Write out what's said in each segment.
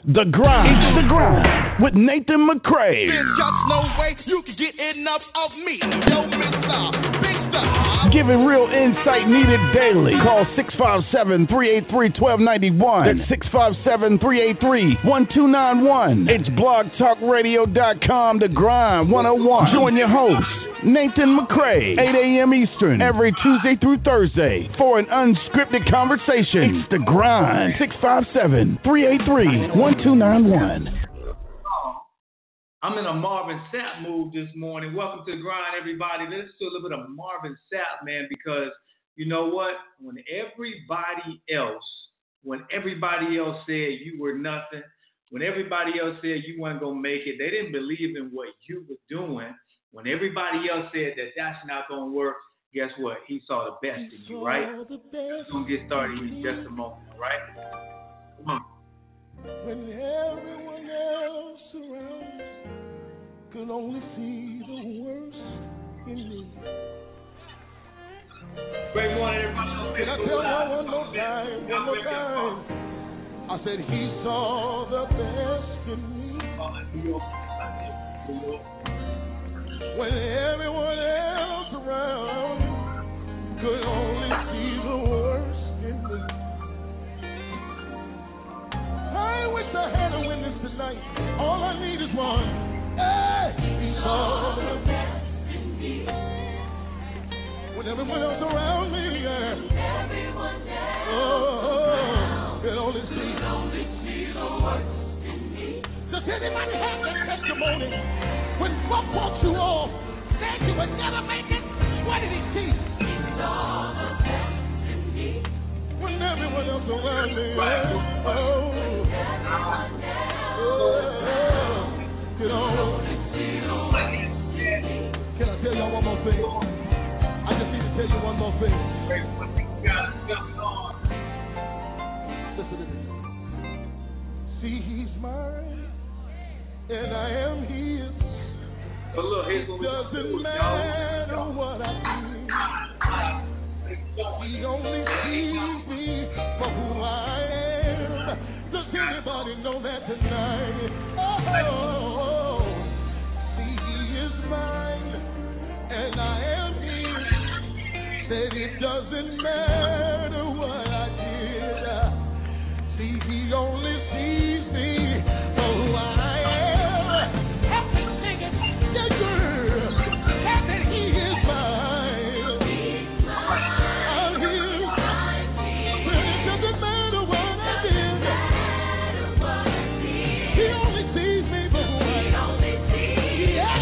The Grind. It's The Grind with Nathan McCray. There's just no way you can get enough of me. Yo, Mr. Big Star. Giving real insight needed daily. Call 657-383-1291. That's 657-383-1291. It's blogtalkradio.com. The Grind 101. Join your host, Nathan McCray, 8 a.m. Eastern, every Tuesday through Thursday for an unscripted conversation. It's The Grind, 657-383-1291. I'm in a Marvin Sapp mood this morning. Welcome to The Grind, everybody. Let's do a little bit of Marvin Sapp, man, because you know what? When everybody else said you were nothing, when everybody else said you weren't going to make it, they didn't believe in what you were doing. When everybody else said that that's not going to work, guess what? He saw the best in you, right? We're going to get started in just a moment, all right? Come on. When everyone else around could only see the worst in me. Great morning, everybody. Can I tell you one more time? I said he saw the best in me. When everyone else around could only see the worst in me. I wish I had a witness tonight. All I need is one. Hey, he saw the best in me. When everyone else around me, yeah. Could only see the worst in me. Does anybody have that testimony? When folk walked you off, said you would never make it, what did he see? He saw the best in me. When everyone else around me, can only see the worst in me. Can I tell y'all one more thing? I just need to tell you one more thing. Listen to this. See, he's mine, and I am his. But look, here's what doesn't matter what I do. He only sees me for who I am. Does anybody know that tonight? Oh, see, he is mine, and I am his. Said it doesn't matter what I did. See, he only sees me for who I am. Help me sing it. Yeah, girl. That he is mine. He's mine. I'm his. Well, it doesn't matter what I did. He only sees me for who I am. Yeah.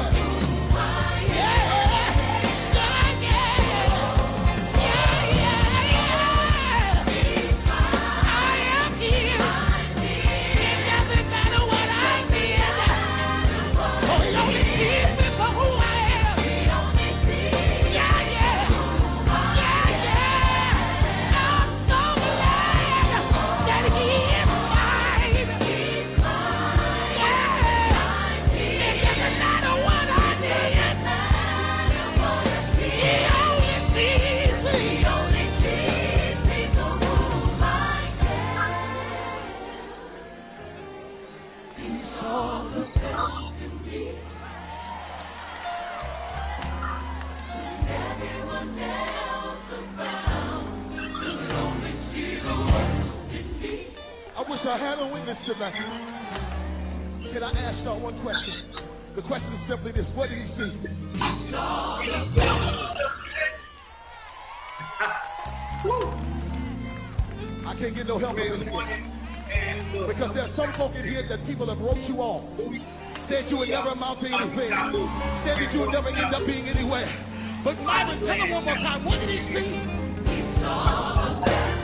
I had a witness tonight. Can I ask y'all one question? The question is simply this: what did he see? I can't get no help in here. Because there's some folk in here that people have wrote you off. Said you would never amount to anything. Said that you would never end up being anywhere. But Marvin, tell him one more time, what did he see? He saw the best.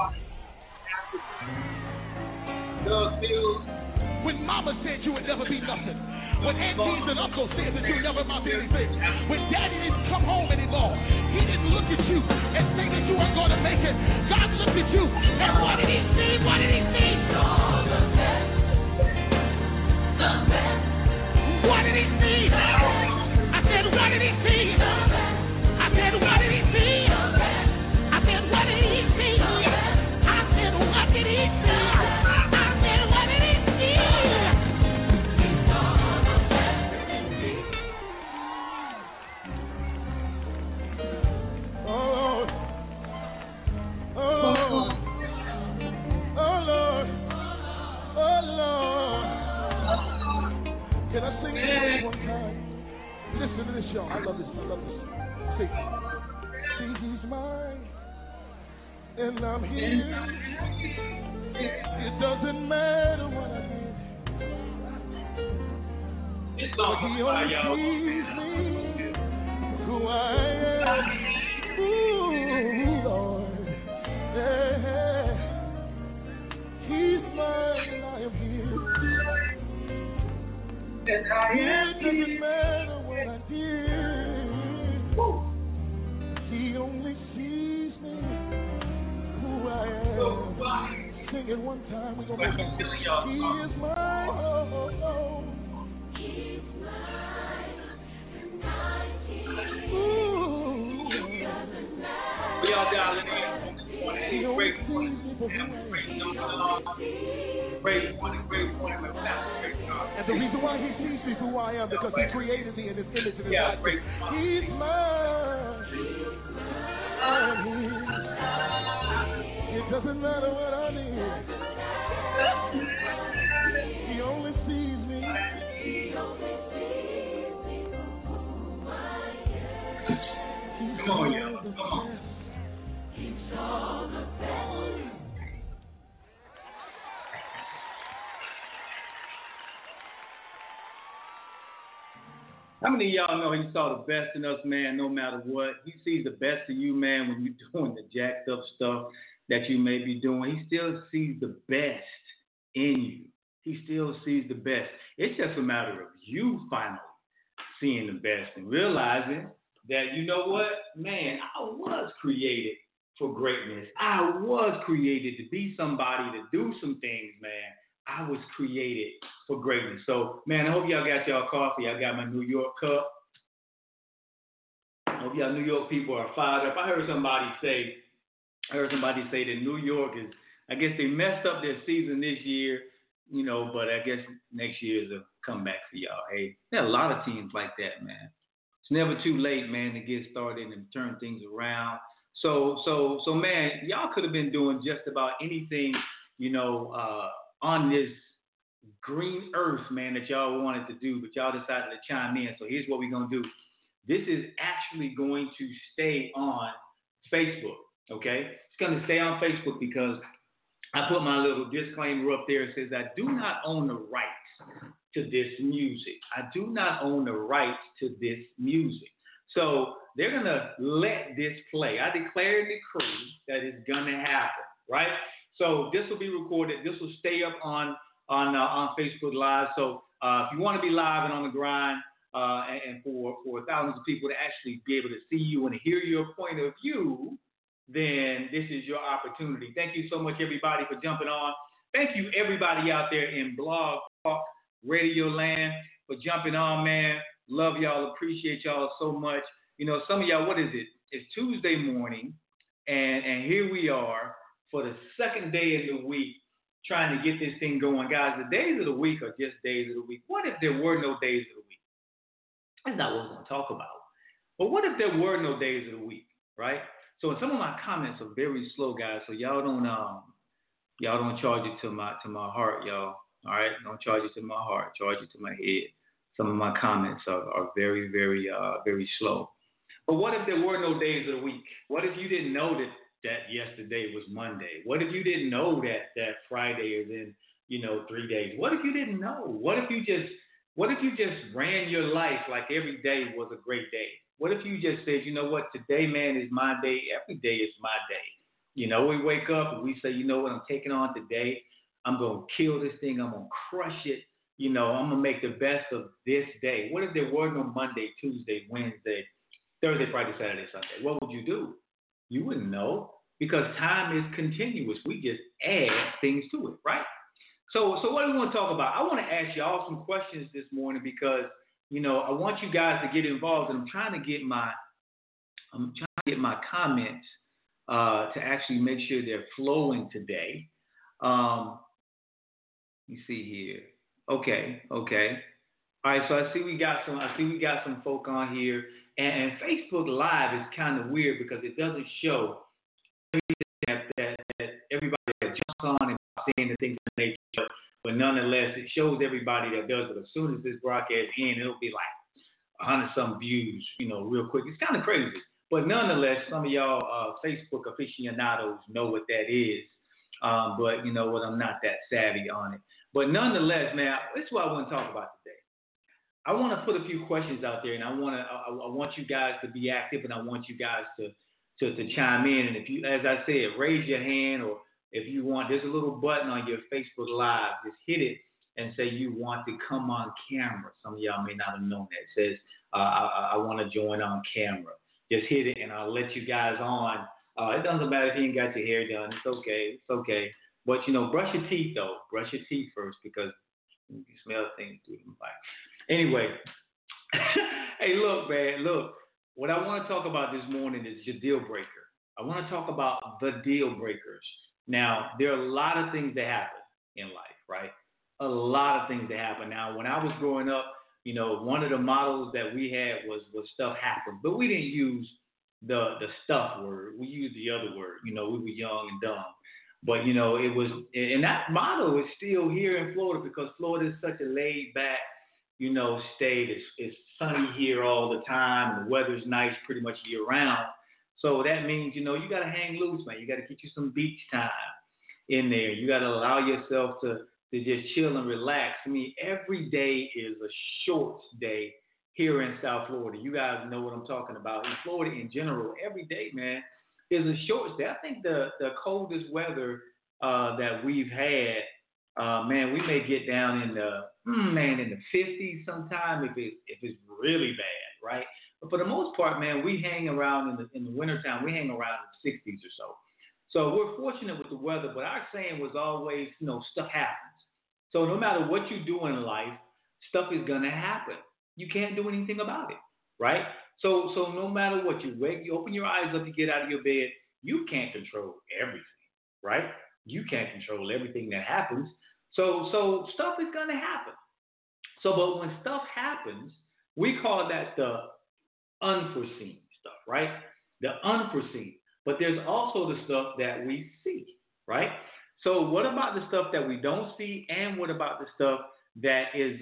When mama said you would never be nothing, when aunties and uncles said that you would never amount to anything, when daddy didn't come home anymore, he didn't look at you and say that you weren't going to make it. God looked at you, and what did he see? What did he see? The best. The best. What did he see? I said, what did he see? I said, what did he see? I said, what did he see? I said, what did he see? I said, what did he see? Listen to this, y'all. I love this. See, he's mine, and I'm here. It doesn't matter what I do, but he only sees me who I am. Ooh, Lord, yeah. He's mine, and I am here. It doesn't matter what I did. He only sees me who I am. Sing it one time. We're gonna make it. He is mine. Oh. He's mine, and I'm his. Ooh. We all dialing in. Great morning. And the reason why he sees me who I am because he created me in his image and his likeness. He's mine. I'm his. It doesn't matter what I need. He only sees me. Come on, y'all. Come on. He's all the best. How many of y'all know he saw the best in us, man, no matter what? He sees the best in you, man, when you're doing the jacked up stuff that you may be doing. He still sees the best in you. He still sees the best. It's just a matter of you finally seeing the best and realizing that, you know what, man, I was created for greatness. I was created to be somebody, to do some things, man. I was created for greatness. So, man, I hope y'all got y'all coffee. I got my New York cup. I hope y'all New York people are fired up. I heard somebody say that New York is, I guess they messed up their season this year, you know, but I guess next year is a comeback for y'all. Hey, there are a lot of teams like that, man. It's never too late, man, to get started and turn things around. So, man, y'all could have been doing just about anything, you know, on this green earth, man, that y'all wanted to do, but y'all decided to chime in. So here's what we're going to do. This is actually going to stay on Facebook, okay? It's going to stay on Facebook because I put my little disclaimer up there. It says, I do not own the rights to this music. I do not own the rights to this music. So they're going to let this play. I declare and decree that it's going to happen, right? So this will be recorded. This will stay up on Facebook Live. So if you want to be live and on the grind and for thousands of people to actually be able to see you and hear your point of view, then this is your opportunity. Thank you so much, everybody, for jumping on. Thank you, everybody out there in Blog Talk Radio Land, for jumping on, man. Love y'all. Appreciate y'all so much. You know, some of y'all, what is it? It's Tuesday morning, and here we are for the second day of the week trying to get this thing going. Guys, the days of the week are just days of the week. What if there were no days of the week? That's not what we're going to talk about. But what if there were no days of the week, right? So some of my comments are very slow, guys, so y'all don't charge it to my heart, y'all. All right? Don't charge it to my heart. Charge it to my head. Some of my comments are very, very, very slow. But what if there were no days of the week? What if you didn't know that yesterday was Monday? What if you didn't know that Friday is in, 3 days? What if you didn't know? What if you just ran your life like every day was a great day? What if you just said, you know what, today, man, is my day. Every day is my day. We wake up and we say, you know what, I'm taking on today. I'm going to kill this thing. I'm going to crush it. I'm going to make the best of this day. What if there were no Monday, Tuesday, Wednesday, Thursday, Friday, Saturday, Sunday? What would you do? You wouldn't know, because time is continuous. We just add things to it, right? So what do we want to talk about? I want to ask y'all some questions this morning because, I want you guys to get involved, and I'm trying to get my comments to actually make sure they're flowing today. Let me see here. Okay. All right, so I see we got some folk on here, and Facebook Live is kind of weird because it doesn't show that everybody that jumps on and saying the things of nature, but nonetheless, it shows everybody that does it. As soon as this broadcast ends, it'll be like, 100-some views, real quick. It's kind of crazy. But nonetheless, some of y'all Facebook aficionados know what that is. But you know what, I'm not that savvy on it. But nonetheless, man, this is what I want to talk about today. I want to put a few questions out there, and I want you guys to be active, and I want you guys to chime in. And if you, as I said, raise your hand, or if you want, there's a little button on your Facebook Live. Just hit it and say you want to come on camera. Some of y'all may not have known that. It says, I want to join on camera. Just hit it, and I'll let you guys on. It doesn't matter if you ain't got your hair done. It's okay. It's okay. But, brush your teeth, though. Brush your teeth first, because you can smell things through them. Anyway, hey, look, man, look. What I want to talk about this morning is your deal breaker. I want to talk about the deal breakers. Now, there are a lot of things that happen in life, right? A lot of things that happen. Now, when I was growing up, one of the models that we had was stuff happened, but we didn't use the stuff word. We used the other word. We were young and dumb. But, it was, and that motto is still here in Florida, because Florida is such a laid back, state. It's sunny here all the time, and the weather's nice pretty much year round. So that means, you got to hang loose, man. You got to get you some beach time in there. You got to allow yourself to just chill and relax. I mean, every day is a shorts day here in South Florida. You guys know what I'm talking about. In Florida in general, every day, man, is a shorts day. I think the coldest weather that we've had, man, we may get down in the 50s sometime if it's really bad, right? But for the most part, man, we hang around in the wintertime. We hang around in the 60s or so. So we're fortunate with the weather, but our saying was always, stuff happens. So no matter what you do in life, stuff is going to happen. You can't do anything about it, right? So no matter what, you open your eyes up, you get out of your bed, you can't control everything, right? You can't control everything that happens. So stuff is going to happen. So, but when stuff happens, we call that the unforeseen stuff, right? The unforeseen. But there's also the stuff that we see, right? So what about the stuff that we don't see, and what about the stuff that is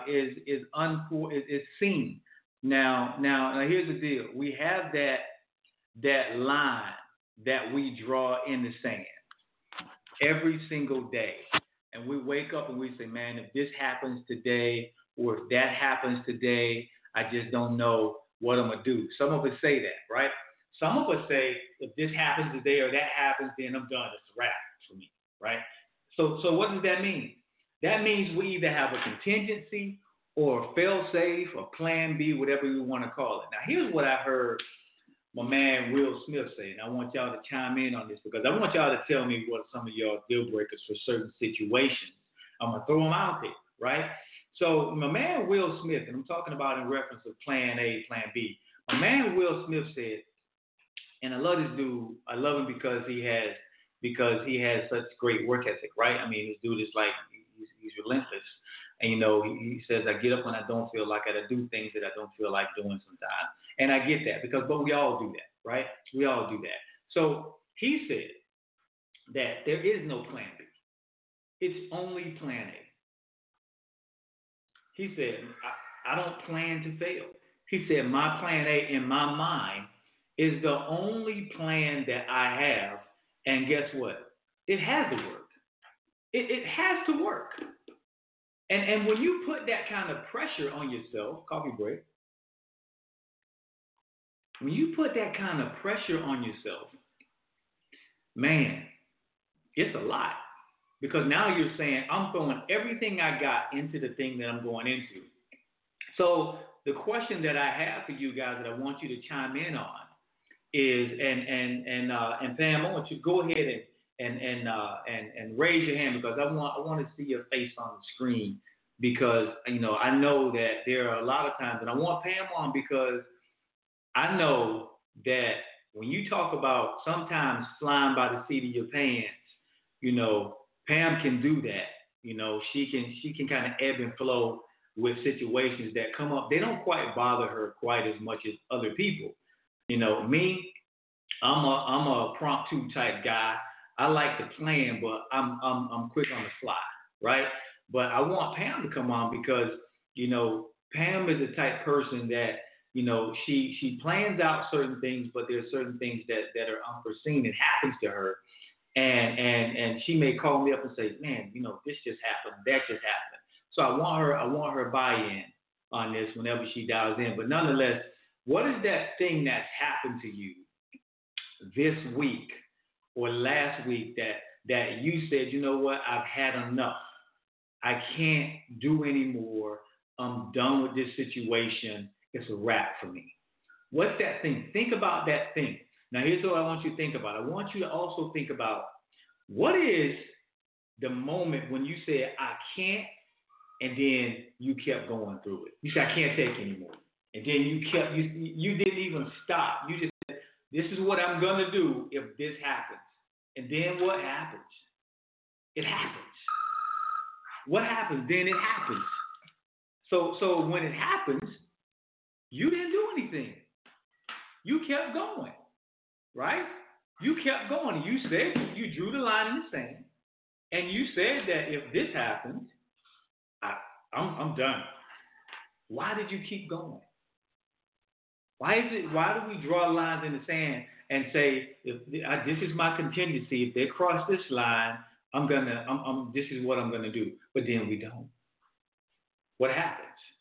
seen? Now here's the deal. We have that line that we draw in the sand every single day. And we wake up and we say, man, if this happens today, or if that happens today, I just don't know what I'm going to do. Some of us say that, right? Some of us say, if this happens today or that happens, then I'm done. It's a wrap for me, right? So what does that mean? That means we either have a contingency or a fail-safe or plan B, whatever you want to call it. Now, here's what I heard my man Will Smith say, and I want y'all to chime in on this, because I want y'all to tell me what some of y'all deal breakers for certain situations. I'm going to throw them out there, right? So my man Will Smith, and I'm talking about in reference to plan A, plan B. My man Will Smith said, and I love this dude. I love him because he has such great work ethic, right? I mean, this dude is like, he's relentless. And, he says, I get up when I don't feel like it. I do things that I don't feel like doing sometimes. And I get that, but we all do that, right? We all do that. So he said that there is no plan B. It's only plan A. He said, I don't plan to fail. He said, my plan A in my mind is the only plan that I have. And guess what? It has to work. It has to work. And when you put that kind of pressure on yourself, coffee break, when you put that kind of pressure on yourself, man, it's a lot. Because now you're saying, I'm throwing everything I got into the thing that I'm going into. So the question that I have for you guys that I want you to chime in on is, and Pam, I want you to go ahead and raise your hand, because I want to see your face on the screen, because I know that there are a lot of times, and I want Pam on because I know that when you talk about sometimes flying by the seat of your pants, Pam can do that. She can kind of ebb and flow with situations that come up. They don't quite bother her quite as much as other people. Me, I'm a impromptu type guy. I like to plan, but I'm quick on the fly, right? But I want Pam to come on because, Pam is the type person that, she plans out certain things, but there's certain things that are unforeseen and happens to her. And she may call me up and say, man, this just happened, that just happened. So I want her buy-in on this whenever she dials in. But nonetheless, what is that thing that's happened to you this week or last week that you said, you know what, I've had enough. I can't do anymore. I'm done with this situation. It's a wrap for me. What's that thing? Think about that thing. Now, here's what I want you to think about. I want you to also think about what is the moment when you said, I can't, and then you kept going through it. You said, I can't take anymore. And then you didn't even stop. You just said, this is what I'm going to do if this happens. And then what happens? It happens. What happens? Then it happens. So when it happens, you didn't do anything. You kept going, right? You kept going. You said, you drew the line in the sand, and you said that if this happens, I'm done. Why did you keep going? Why do we draw lines in the sand and say, this is my contingency. If they cross this line, this is what I'm gonna do. But then we don't. What happens?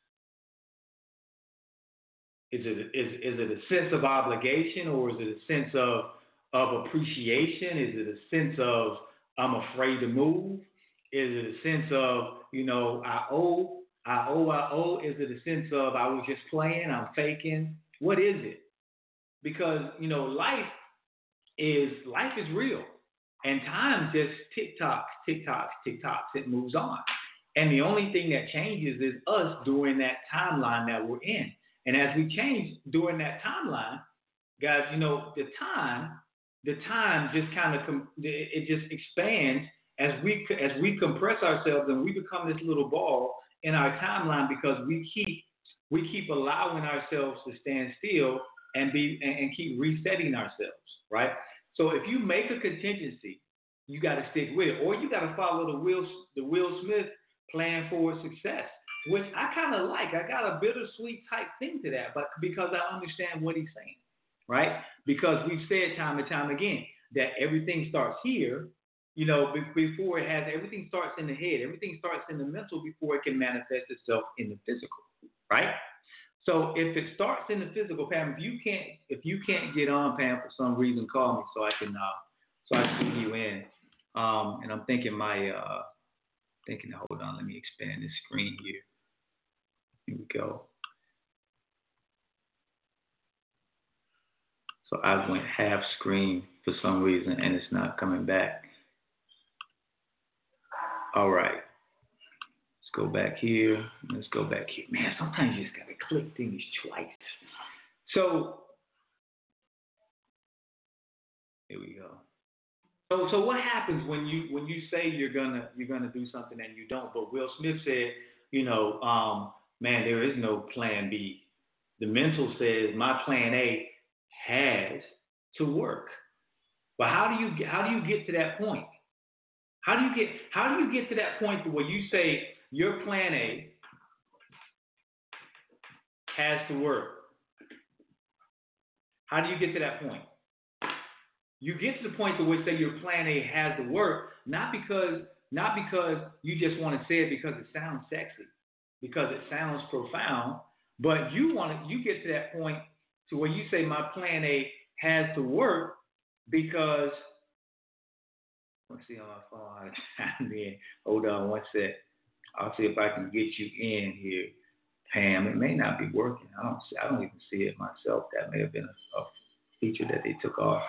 Is it a sense of obligation, or is it a sense of appreciation? Is it a sense of I'm afraid to move? Is it a sense of, I owe? Is it a sense of I was just playing, I'm faking? What is it? Because, life is real. And time just tick-tocks, it moves on. And the only thing that changes is us during that timeline that we're in. And as we change during that timeline, guys, the time just kind of, it just expands as we compress ourselves and we become this little ball in our timeline, because we keep allowing ourselves to stand still and keep resetting ourselves, right? So if you make a contingency, you got to stick with it, or you got to follow the Will Smith plan for success, which I kind of like. I got a bittersweet type thing to that, but because I understand what he's saying, right? Because we've said time and time again that everything starts here, before it has, everything starts in the head, everything starts in the mental before it can manifest itself in the physical, right? So if it starts in the physical, Pam, if you can't get on, Pam, for some reason, call me so I can see you in. And I'm thinking hold on, let me expand this screen here. Here we go. So I went half screen for some reason and it's not coming back. All right. Let's go back here. Man, sometimes you just gotta click things twice. So here we go. So what happens when you say you're gonna do something and you don't? But Will Smith said, man, there is no plan B. The mental says my plan A has to work. But how do you get to that point? How do you get to that point where you say your plan A has to work? How do you get to that point? You get to the point to which say your plan A has to work, not because you just want to say it because it sounds sexy, because it sounds profound, but you get to that point to where you say my plan A has to work because, let's see on my phone. Hold on one sec. I'll see if I can get you in here, Pam. It may not be working. I don't even see it myself. That may have been a feature that they took off.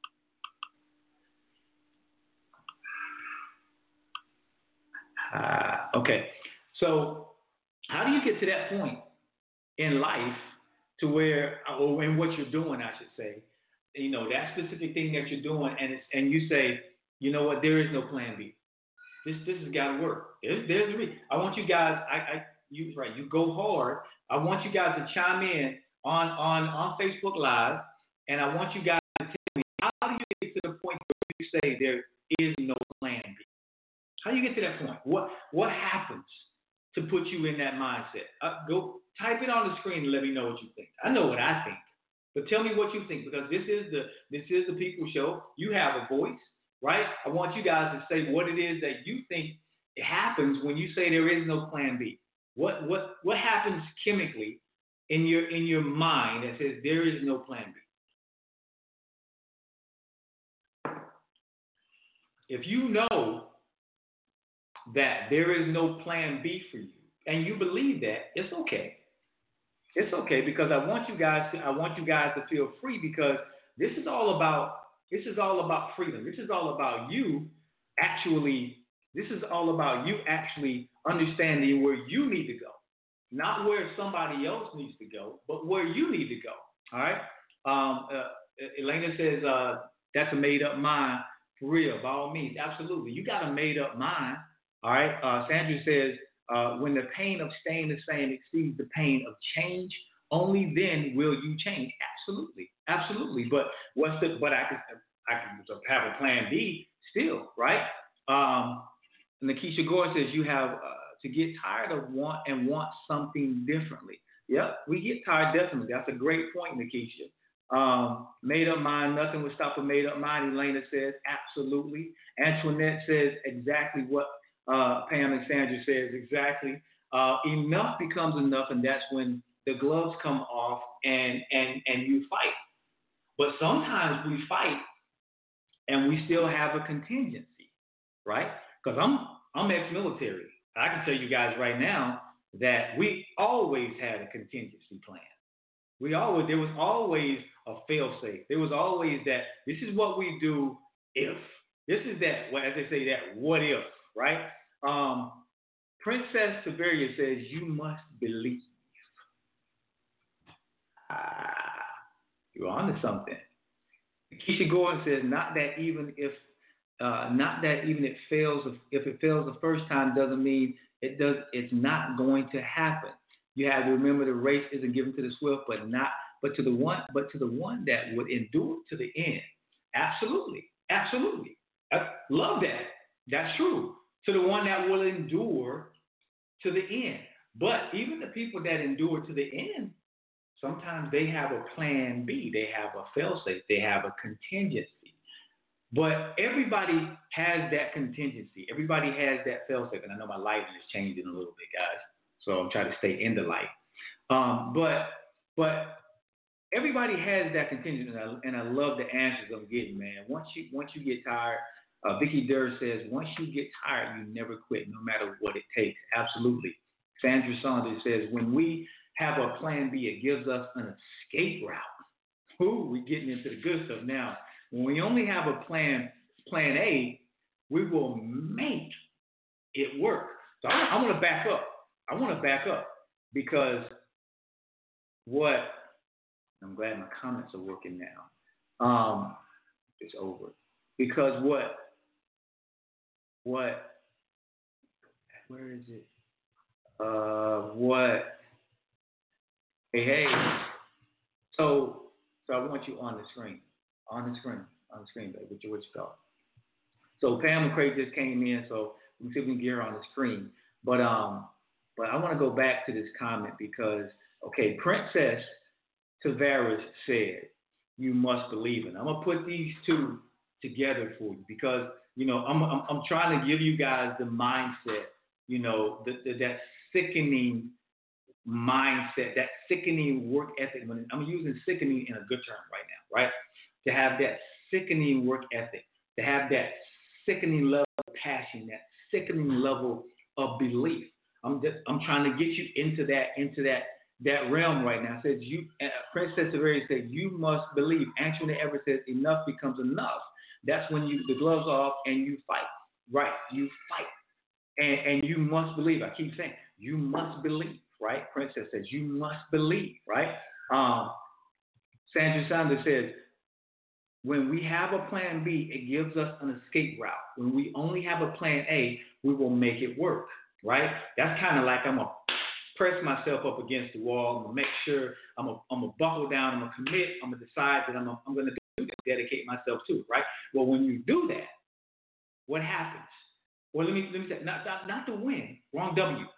Okay, so how do you get to that point in life to where, or in what you're doing, I should say, that specific thing that you're doing, and you say, you know what, there is no plan B. This has got to work. There's a reason. I want you guys, you go hard. I want you guys to chime in on Facebook Live, and I want you guys to tell me, how do you get to the point where you say there is no plan B? How do you get to that point? What happens to put you in that mindset. Go type it on the screen and let me know what you think. I know what I think, but tell me what you think, because this is the People Show. You have a voice, right? I want you guys to say what it is that you think happens when you say there is no plan B. What happens chemically in your mind that says there is no plan B? If you know that there is no plan B for you, and you believe that, it's okay. It's okay, because I want you guys to feel free, because this is all about freedom. This is all about you actually understanding where you need to go. Not where somebody else needs to go, but where you need to go. All right? Elena says that's a made-up mind. For real, by all means, absolutely. You got a made-up mind. All right? Sandra says, when the pain of staying the same exceeds the pain of change, only then will you change. Absolutely, absolutely. But I can have a plan B still, right? Nakisha Gordon says you have to get tired of want something differently. Yep, we get tired definitely. That's a great point, Nakisha. Made up mind, nothing would stop a made up mind. Elena says absolutely. Antoinette says exactly what Pam and Sandra says exactly. Enough becomes enough, and that's when the gloves come off and you fight. But sometimes we fight and we still have a contingency, right? Because I'm ex-military. I can tell you guys right now that we always had a contingency plan. There was always a fail-safe. There was always that this is what we do if. This is that, as they say, that what if, right? Princess Severia says you must believe. You're onto something. Keisha Gordon says not that even if it fails, if it fails the first time doesn't mean it's not going to happen. You have to remember the race isn't given to the swift, but to the one that would endure to the end. Absolutely. I love that. That's true. To the one that will endure to the end. But even the people that endure to the end, sometimes they have a plan B. They have a fail-safe. They have a contingency. But everybody has that contingency. Everybody has that fail-safe. And I know my lighting is changing a little bit, guys. So I'm trying to stay in the light. But everybody has that contingency, and I love the answers I'm getting, man. Once you get tired, Vicky Durr says, once you get tired, you never quit, no matter what it takes. Absolutely. Sandra Saunders says, when we have a plan B, it gives us an escape route. Ooh, we're getting into the good stuff now. When we only have a plan A, we will make it work. So I want to back up. Because I'm glad my comments are working now. It's over. Because where is it? Hey. So I want you on the screen, baby. What you call? So Pam McCray just came in, so we see if we can get her on the screen. But I want to go back to this comment because, okay, Princess Tavares said, you must believe it. I'm going to put these two together for you because, I'm trying to give you guys the mindset, that sickening mindset, that sickening work ethic. I'm using sickening in a good term right now, right? To have that sickening work ethic, to have that sickening level of passion, that sickening level of belief. I'm trying to get you into that realm right now. It says Princess Severity said, you must believe. Antoinette Everett says, enough becomes enough. That's when the gloves are off and you fight. Right, you fight. And you must believe. I keep saying, you must believe, right? Princess says, you must believe, right? Sandra Sanders says, when we have a plan B, it gives us an escape route. When we only have a plan A, we will make it work, right? That's kind of like I'm going to press myself up against the wall. I'm going to make sure I'm going to buckle down. I'm going to commit. I'm going to decide that I'm going to do this, dedicate myself to it, right? Well, when you do that, what happens? Well, let me say, not to win, wrong W.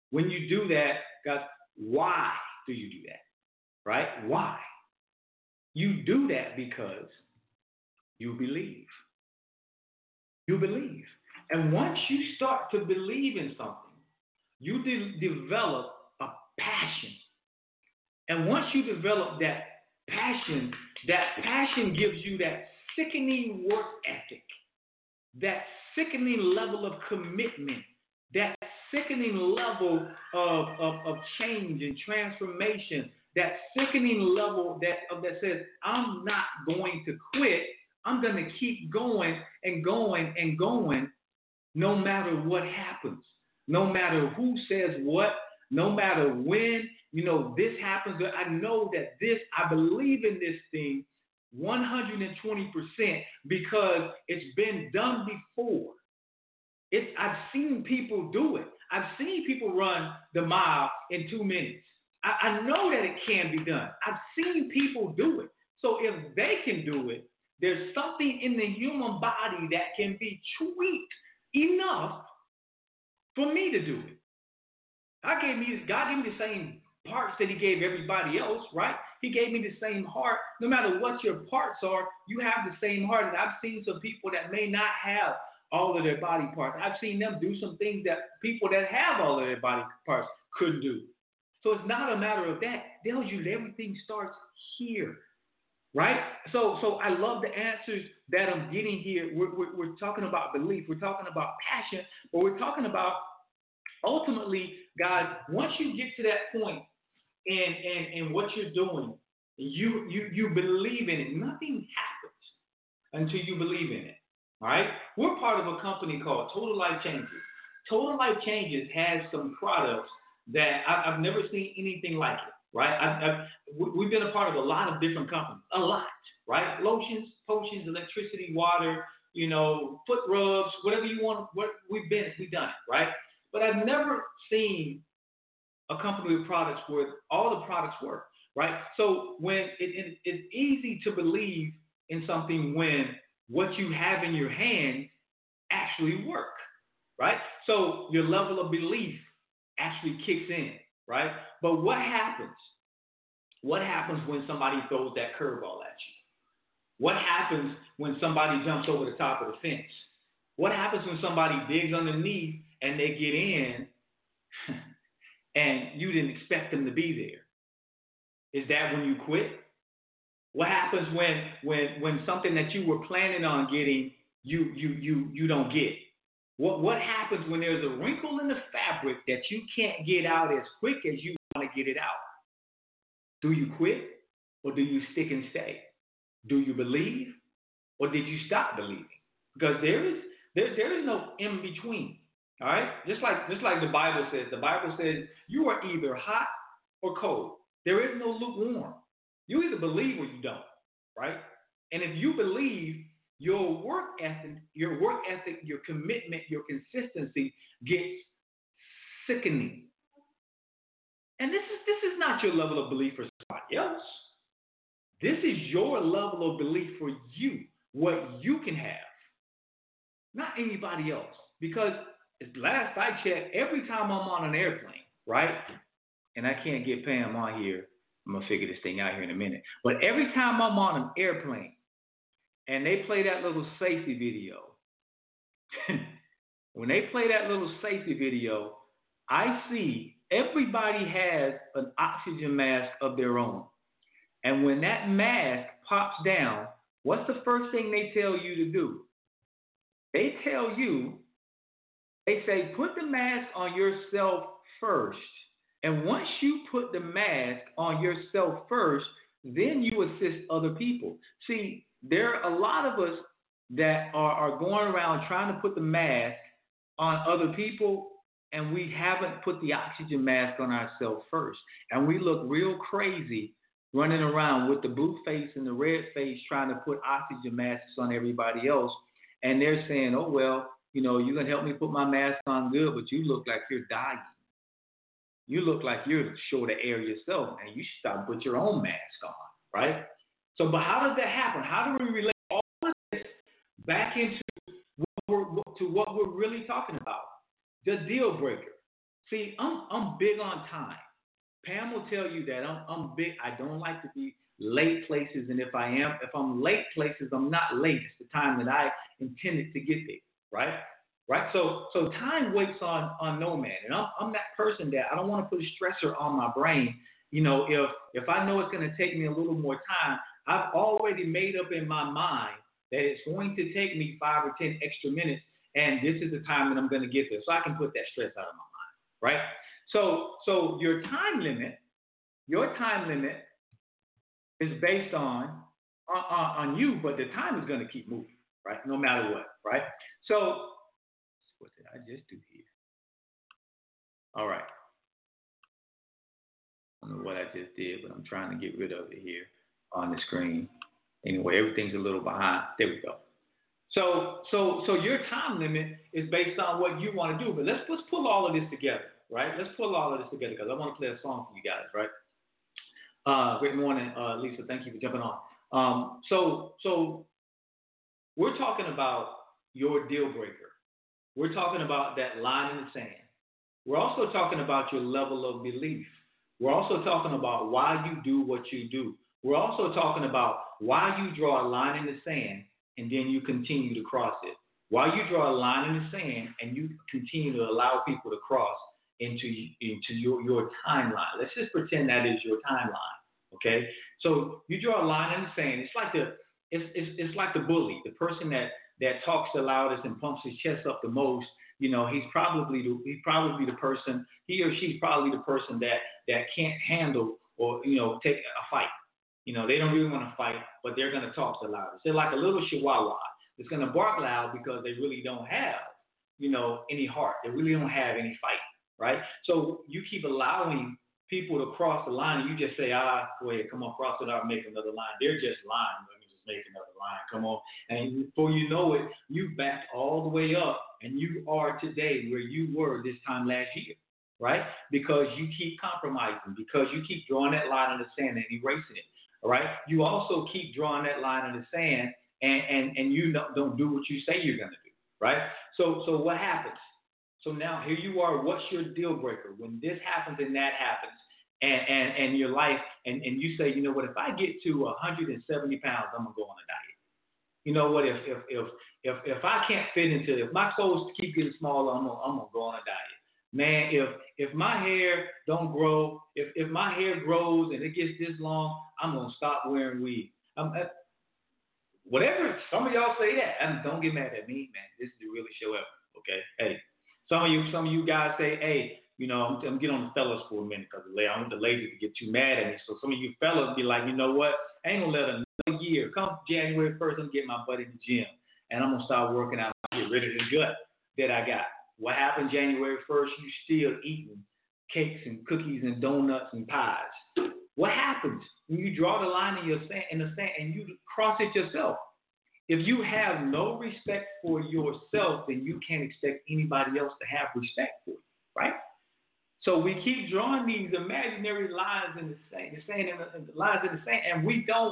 When you do that, guys, why do you do that? Right? Why? You do that because you believe. You believe. And once you start to believe in something, you develop a passion. And once you develop that passion gives you that sickening work ethic, that sickening level of commitment, that sickening level of change and transformation, that sickening level that says, I'm not going to quit. I'm going to keep going and going and going no matter what happens, no matter who says what, no matter when, this happens. I know that I believe in this thing 120% because it's been done before. I've seen people do it. I've seen people run the mile in 2 minutes. I know that it can be done. I've seen people do it. So if they can do it, there's something in the human body that can be tweaked enough for me to do it. God gave me the same parts that he gave everybody else, right? He gave me the same heart. No matter what your parts are, you have the same heart. And I've seen some people that may not have all of their body parts. I've seen them do some things that people that have all of their body parts couldn't do. So it's not a matter of that. It tells you that everything starts here, right? So I love the answers that I'm getting here. We're talking about belief. We're talking about passion. But we're talking about ultimately, guys, once you get to that point in what you're doing, you believe in it. Nothing happens until you believe in it. All right? We're part of a company called Total Life Changes. Total Life Changes has some products that I've never seen anything like it, right? We've been a part of a lot of different companies, a lot, right? Lotions, potions, electricity, water, foot rubs, whatever you want. What we've done it, right? But I've never seen a company with products where all the products work, right? So when it's easy to believe in something when what you have in your hand actually work, right? So your level of belief actually kicks in, right? But what happens? What happens when somebody throws that curveball at you? What happens when somebody jumps over the top of the fence? What happens when somebody digs underneath and they get in and you didn't expect them to be there? Is that when you quit? What happens when something that you were planning on getting, you don't get? What happens when there's a wrinkle in the fabric that you can't get out as quick as you want to get it out? Do you quit or do you stick and stay? Do you believe or did you stop believing? Because there is no in between. All right? Just like the Bible says. The Bible says you are either hot or cold. There is no lukewarm. You either believe or you don't, right? And if you believe, your work ethic, your commitment, your consistency gets sickening. And this is not your level of belief for somebody else. This is your level of belief for you, what you can have, not anybody else. Because last I checked, every time I'm on an airplane, right? And I can't get Pam on here. I'm going to figure this thing out here in a minute. But every time I'm on an airplane and they play that little safety video, when they play that little safety video, I see everybody has an oxygen mask of their own. And when that mask pops down, what's the first thing they tell you to do? They tell you, they say, put the mask on yourself first. And once you put the mask on yourself first, then you assist other people. See, there are a lot of us that are going around trying to put the mask on other people, and we haven't put the oxygen mask on ourselves first. And we look real crazy running around with the blue face and the red face trying to put oxygen masks on everybody else. And they're saying, oh, well, you're going to help me put my mask on good, but you look like you're dying. You look like you're short of air yourself, and you should stop and put your own mask on, right? So, but how does that happen? How do we relate all of this back into what we're really talking about? The deal breaker. See, I'm big on time. Pam will tell you that I'm big. I don't like to be late places, and if I'm late places, I'm not late. It's the time that I intended to get there, right? Right. So time waits on no man, and I'm that person that I don't want to put a stressor on my brain. You know, if I know it's going to take me a little more time, I've already made up in my mind that it's going to take me 5 or 10 extra minutes, and this is the time that I'm going to get there, so I can put that stress out of my mind, right? So your time limit is based on you, but the time is going to keep moving, right? No matter what, right? So what did I just do here? All right. I don't know what I just did, but I'm trying to get rid of it here on the screen. Anyway, everything's a little behind. There we go. So your time limit is based on what you want to do. But let's pull all of this together, right? Let's pull all of this together because I want to play a song for you guys, right? Great morning, Lisa. Thank you for jumping on. So we're talking about your deal breaker. We're talking about that line in the sand. We're also talking about your level of belief. We're also talking about why you do what you do. We're also talking about why you draw a line in the sand and then you continue to cross it. Why you draw a line in the sand and you continue to allow people to cross into your timeline. Let's just pretend that is your timeline, okay? So you draw a line in the sand. It's like the bully, the person that talks the loudest and pumps his chest up the most. You know, he's probably the person. He or she's probably the person that can't handle or take a fight. You know, they don't really want to fight, but they're going to talk the loudest. They're like a little chihuahua. It's going to bark loud because they really don't have, any heart. They really don't have any fight, right? So you keep allowing people to cross the line, and you just say, go ahead, come on, cross it out, make another line. They're just lying. Let me just make another line. Come on. And before you know it, you backed all the way up, and you are today where you were this time last year, right? Because you keep compromising, because you keep drawing that line in the sand and erasing it. All right. You also keep drawing that line in the sand, and you don't do what you say you're going to do. Right. So what happens? So now here you are. What's your deal breaker? When this happens and that happens, and your life, and you say, you know what? If I get to 170 pounds, I'm gonna go on a diet. You know what? If I can't fit into it, if my clothes keep getting smaller, I'm gonna go on a diet. Man, if my hair don't grow, if my hair grows and it gets this long, I'm gonna stop wearing weave. Whatever, some of y'all say that, and don't get mad at me, man. This is the realest show ever. Okay, hey, some of you guys say, hey, I'm getting on the fellas for a minute because I don't want the ladies to get too mad at me. So some of you fellas be like, you know what? I ain't gonna let another year come January 1st. I'm gonna get my butt in the gym and I'm gonna start working out and get rid of the gut that I got. What happened January 1st? You still eating cakes and cookies and donuts and pies. What happens when you draw the line in the sand and you cross it yourself? If you have no respect for yourself, then you can't expect anybody else to have respect for you, right? So we keep drawing these imaginary lines in the sand, and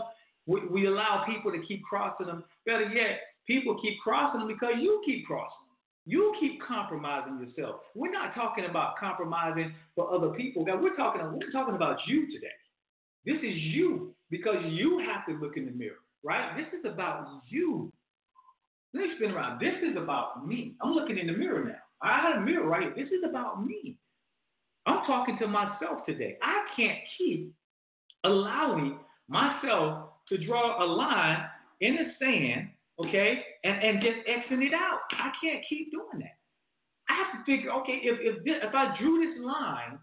we allow people to keep crossing them. Better yet, people keep crossing them because you keep crossing them. You keep compromising yourself. We're not talking about compromising for other people. We're talking about you today. This is you, because you have to look in the mirror, right? This is about you. Let me spin around. This is about me. I'm looking in the mirror now. I have a mirror right here. This is about me. I'm talking to myself today. I can't keep allowing myself to draw a line in the sand, okay, and just Xing it out. I can't keep doing that. I have to figure, okay, if I drew this line,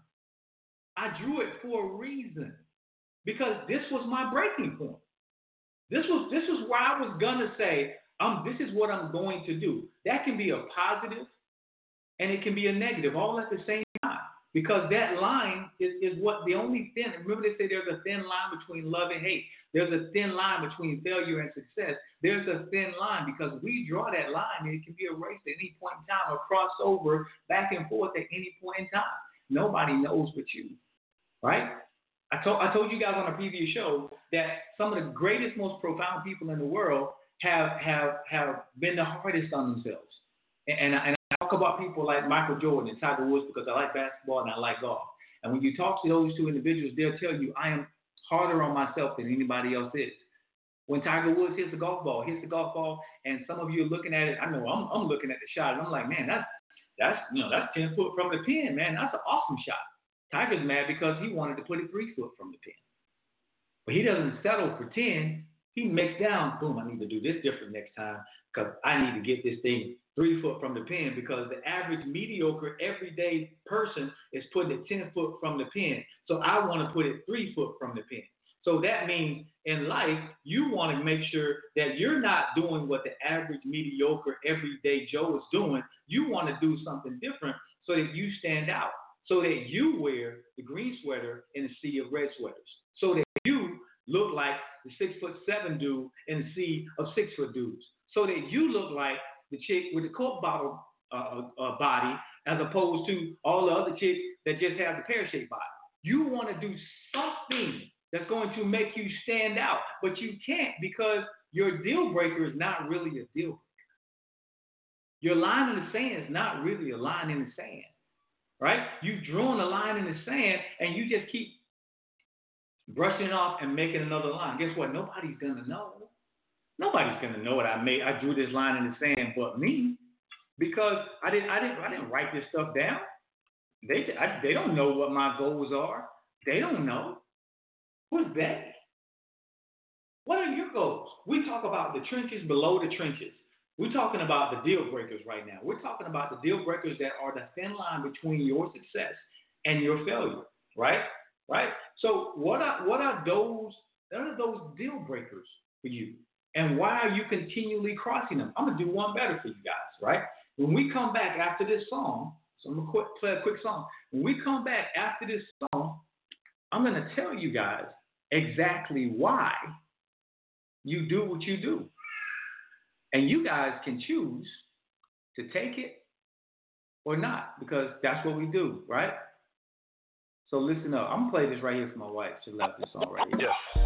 I drew it for a reason, because this was my breaking point. This was where I was gonna say, this is what I'm going to do. That can be a positive, and it can be a negative, all at the same time. Because that line is what the only thin. Remember, they say there's a thin line between love and hate. There's a thin line between failure and success. There's a thin line because we draw that line and it can be erased at any point in time or cross over back and forth at any point in time. Nobody knows but you, right? I told you guys on a previous show that some of the greatest, most profound people in the world have been the hardest on themselves. And I talk about people like Michael Jordan and Tiger Woods because I like basketball and I like golf. And when you talk to those two individuals, they'll tell you I am harder on myself than anybody else is. When Tiger Woods hits the golf ball, and some of you are looking at it. I know I'm looking at the shot, and I'm like, man, that's 10 foot from the pin, man. That's an awesome shot. Tiger's mad because he wanted to put it 3 foot from the pin, but he doesn't settle for 10. He makes down, boom, I need to do this different next time because I need to get this thing 3 foot from the pin because the average mediocre everyday person is putting it 10 foot from the pin. So I want to put it 3 foot from the pin. So that means in life, you want to make sure that you're not doing what the average mediocre everyday Joe is doing. You want to do something different so that you stand out, so that you wear the green sweater in a sea of red sweaters, so that you look like the 6'7" dude in a sea of 6 foot dudes, so that you look like the chick with the Coke bottle body as opposed to all the other chicks that just have the pear-shaped body. You want to do something that's going to make you stand out, but you can't because your deal breaker is not really a deal breaker. Your line in the sand is not really a line in the sand, right? You've drawn a line in the sand and you just keep brushing it off and making another line. Guess what? Nobody's going to know. Nobody's going to know what I made. I drew this line in the sand but me because I didn't write this stuff down. They don't know what my goals are. They don't know. Who's they? What are your goals? We talk about the trenches below the trenches. We're talking about the deal breakers right now. We're talking about the deal breakers that are the thin line between your success and your failure, right? Right? So what are those deal breakers for you? And why are you continually crossing them? I'm going to do one better for you guys, right? When we come back after this song, so I'm going to play a quick song. When we come back after this song, I'm going to tell you guys exactly why you do what you do. And you guys can choose to take it or not, because that's what we do, right? So listen up. I'm going to play this right here for my wife. She left this song right here. Yeah.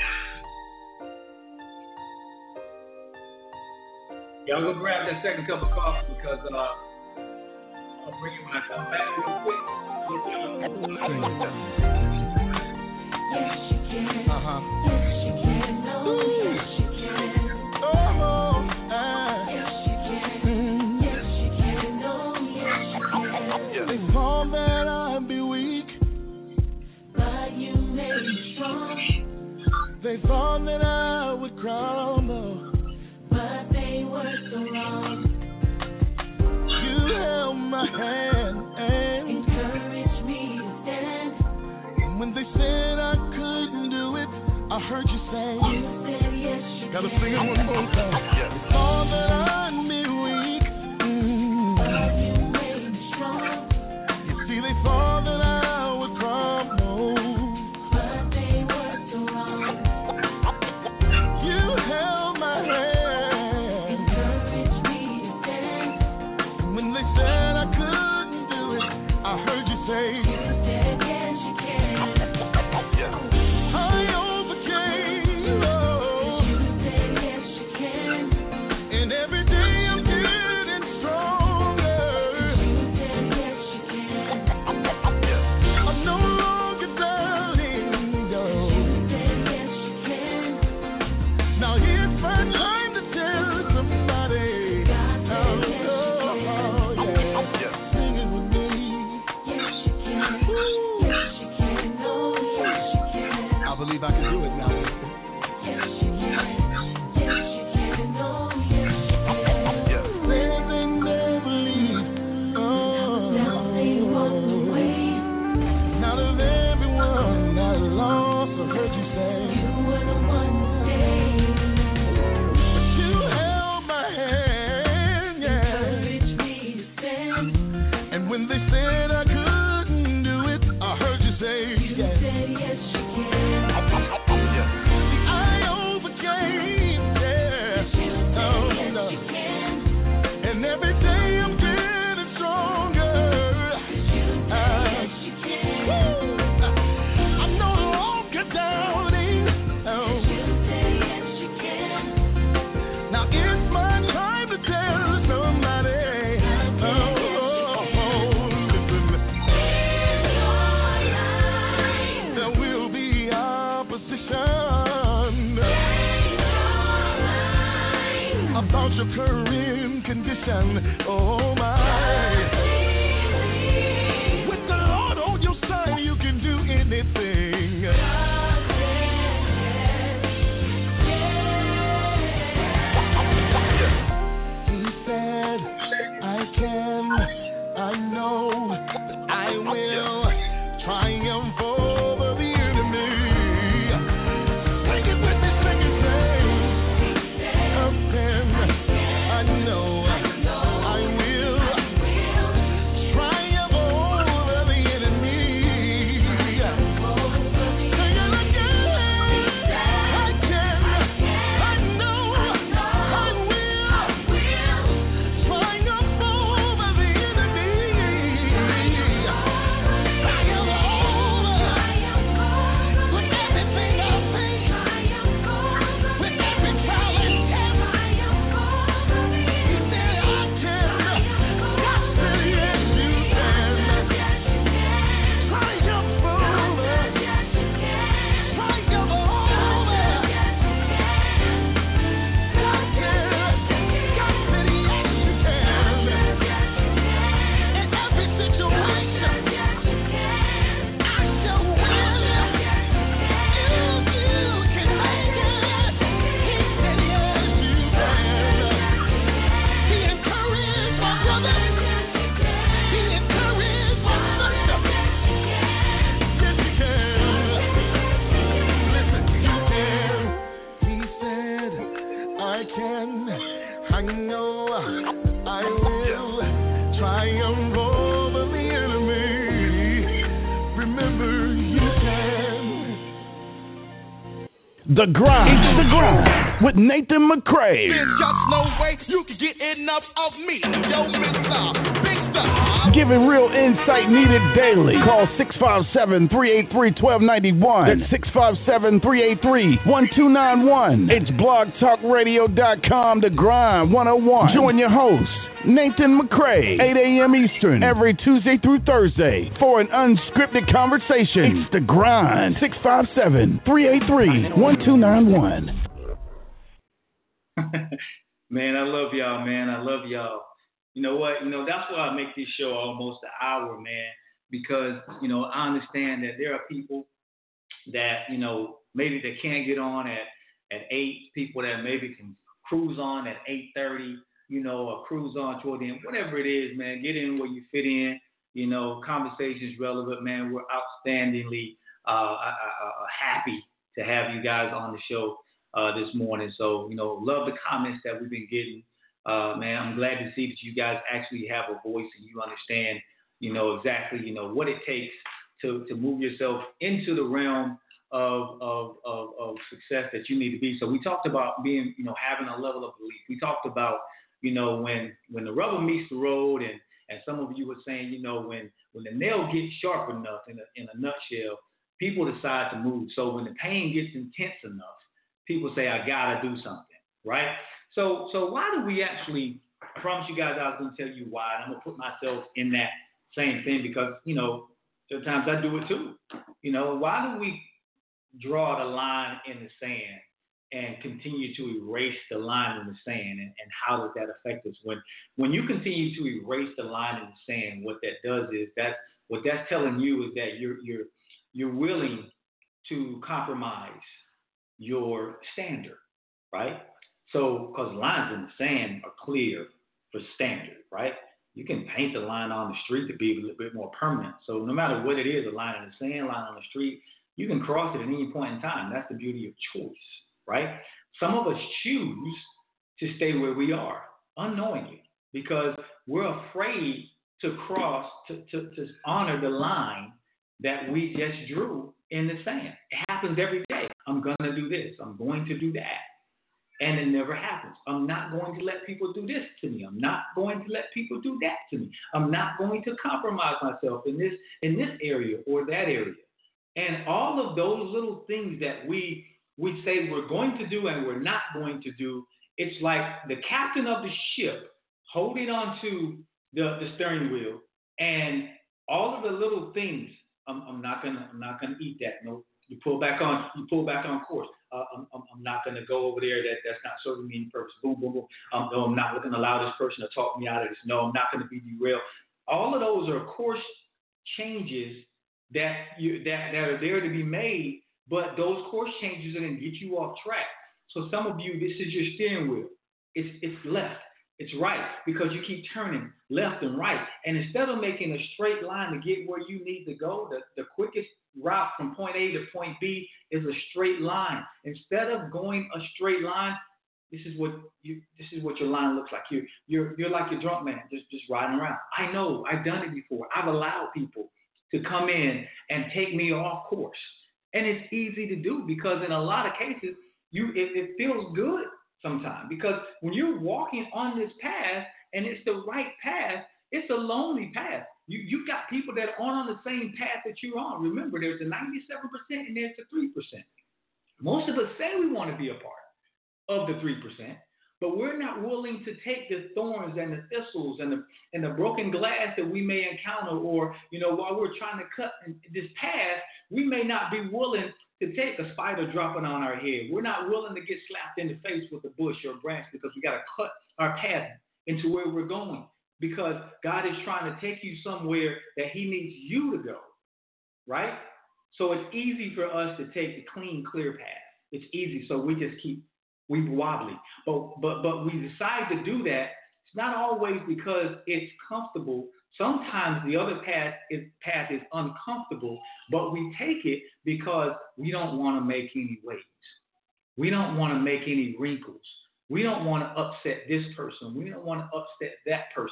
Y'all go grab that second cup of coffee because I'll bring it when I come back real quick. Yes, you can. Yes, you can. No, yes, you can. Oh, yes, you can. Yes, you can. No, yes, you can. They thought that I'd be weak, but you made me strong. They thought that I would crumble, but they were so wrong. You held my hand and encouraged me to stand. When they said I couldn't do it, I heard you say, you said yes, you gotta sing it one more time. They thought that I'd be weak, but you made me strong. You see, they thought that I would crumble, but they were so wrong. You held my hand, encouraged me to stand. When they said I couldn't do it, I heard you say, you said yes, you can. I overcame, oh. You said yes, you can. And every day I'm getting stronger. You said yes, you can. I'm no longer doubting, no. You said yes, you can. Now it's my time to tell somebody. God said yes, you can. Sing it with me. Yes, you can. Yes, you can. Oh, yes, you can. I believe I can do it now. Yes, you can. Yes, you can. Oh, yes, you can. Where they never leave. Oh, now they walked away. Out of everyone I lost, I heard you say, you were the one to stay. But you held my hand, yeah. Encouraged me to stand. And when they said I couldn't do it, I heard you say, you said yes, you can. See, I overcame, your current condition. Oh my. With the Lord on your side, you can do anything. He said, I can, I know, I will triumph over the enemy. Sing it with me, sing it, say, I can, I know, I will triumph over the enemy. Sing it again. I can, I know, I will triumph over the enemy. I know I will triumph over the enemy. Remember, you can. The Grind with Nathan McCray. There's just no way you can get enough of me. Yo, Mr. Big Star. Giving real insight needed daily. Call 657-383-1291. That's 657-383-1291. It's blogtalkradio.com, The Grind 101. Join your host, Nathan McCray, 8 a.m. Eastern, every Tuesday through Thursday for an unscripted conversation. It's The Grind, 657-383-1291. Man, I love y'all, man. I love y'all. You know what? You know, that's why I make this show almost an hour, man, because, you know, I understand that there are people that, you know, maybe they can't get on at 8, people that maybe can cruise on at 8:30, you know, or cruise on toward the end, whatever it is, man, get in where you fit in, you know, conversation's relevant, man. We're outstandingly happy to have you guys on the show this morning. So, you know, love the comments that we've been getting. Man, I'm glad to see that you guys actually have a voice and you understand, you know, exactly, you know, what it takes to move yourself into the realm of success that you need to be. So we talked about being, you know, having a level of belief. We talked about, you know, when the rubber meets the road, and some of you were saying, you know, when the nail gets sharp enough in a nutshell, people decide to move. So when the pain gets intense enough, people say, I gotta do something, right? So why do we actually, I promise you guys I was going to tell you why, and I'm going to put myself in that same thing because, you know, sometimes I do it too. You know, why do we draw the line in the sand and continue to erase the line in the sand, and how does that affect us? When you continue to erase the line in the sand, what that does is what that's telling you is that you're willing to compromise your standard, right? So, because lines in the sand are clear for standard, right? You can paint the line on the street to be a little bit more permanent. So no matter what it is, a line in the sand, line on the street, you can cross it at any point in time. That's the beauty of choice, right? Some of us choose to stay where we are unknowingly because we're afraid to cross, to honor the line that we just drew in the sand. It happens every day. I'm going to do this. I'm going to do that. And it never happens. I'm not going to let people do this to me. I'm not going to let people do that to me. I'm not going to compromise myself in this area or that area. And all of those little things that we say we're going to do and we're not going to do, it's like the captain of the ship holding on to the steering wheel, and all of the little things. I'm not gonna eat that. Nope. You pull back on course. I'm not going to go over there. That's not serving me any purpose. Boom, boom, boom. No, I'm not going to allow this person to talk me out of this. No, I'm not going to be derailed. All of those are course changes that are there to be made, but those course changes are going to get you off track. So some of you, this is your steering wheel. It's left. It's right, because you keep turning left and right. And instead of making a straight line to get where you need to go, the quickest route from point A to point B is a straight line. Instead of going a straight line, this is what your line looks like. You're like your drunk man, just riding around. I know, I've done it before. I've allowed people to come in and take me off course. And it's easy to do, because in a lot of cases, it feels good sometimes, because when you're walking on this path and it's the right path, it's a lonely path. You've got people that aren't on the same path that you're on. Remember, there's a 97% and there's a 3%. Most of us say we want to be a part of the 3%, but we're not willing to take the thorns and the thistles and the broken glass that we may encounter, or while we're trying to cut this path, we may not be willing to take a spider dropping on our head. We're not willing to get slapped in the face with a bush or a branch, because we got to cut our path into where we're going, because God is trying to take you somewhere that he needs you to go, right? So it's easy for us to take the clean, clear path. It's easy, so we just we wobbly. But we decide to do that. It's not always because it's comfortable. Sometimes the other path is uncomfortable, but we take it because we don't want to make any waves. We don't want to make any wrinkles. We don't want to upset this person. We don't want to upset that person.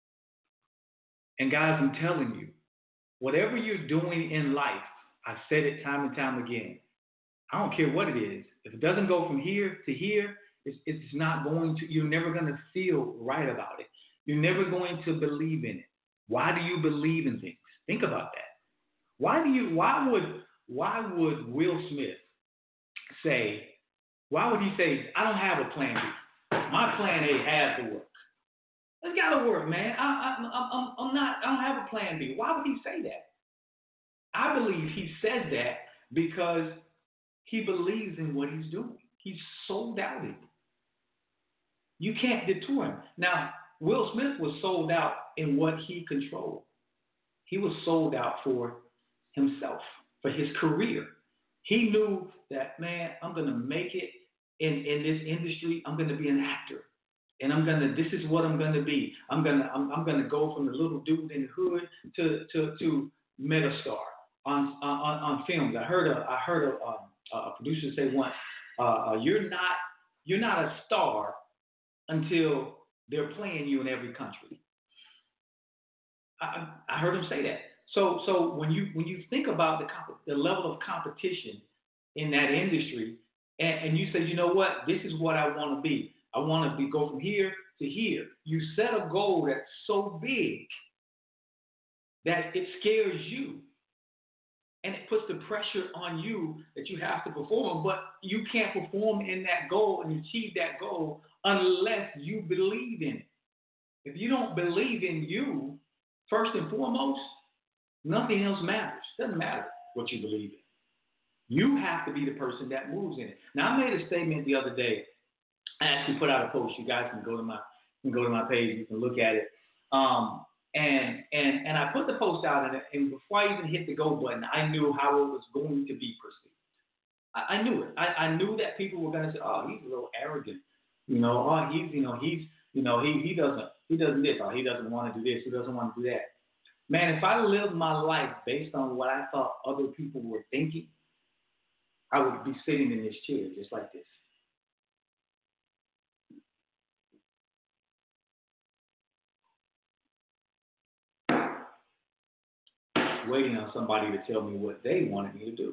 And guys, I'm telling you, whatever you're doing in life, I've said it time and time again, I don't care what it is. If it doesn't go from here to here, it's not going to, you're never going to feel right about it. You're never going to believe in it. Why do you believe in things? Think about that. Why would Will Smith say, why would he say, I don't have a plan B. My plan A has to work. It's got to work, man. I don't have a plan B. Why would he say that? I believe he says that because he believes in what he's doing. He's sold out in it. You can't detour him. Now, Will Smith was sold out in what he controlled. He was sold out for himself, for his career. He knew that, man, I'm going to make it in this industry. I'm going to be an actor. And this is what I'm going to be. I'm going to go from the little dude in the hood to megastar on films. I heard a producer say once, you're not a star until they're playing you in every country. I heard him say that. So when you think about the level of competition in that industry, and you say, you know what, this is what I want to be. I want to go from here to here. You set a goal that's so big that it scares you. And it puts the pressure on you that you have to perform, but you can't perform in that goal and achieve that goal unless you believe in it. If you don't believe in you, first and foremost, nothing else matters. It doesn't matter what you believe in. You have to be the person that moves in it. Now, I made a statement the other day. I actually put out a post. You guys can go to my page. You can look at it. And I put the post out, and before I even hit the go button, I knew how it was going to be perceived. I knew it. I knew that people were going to say, "Oh, he's a little arrogant," he doesn't this, or he doesn't want to do this, he doesn't want to do that. Man, if I lived my life based on what I thought other people were thinking, I would be sitting in this chair just like this. Waiting on somebody to tell me what they wanted me to do.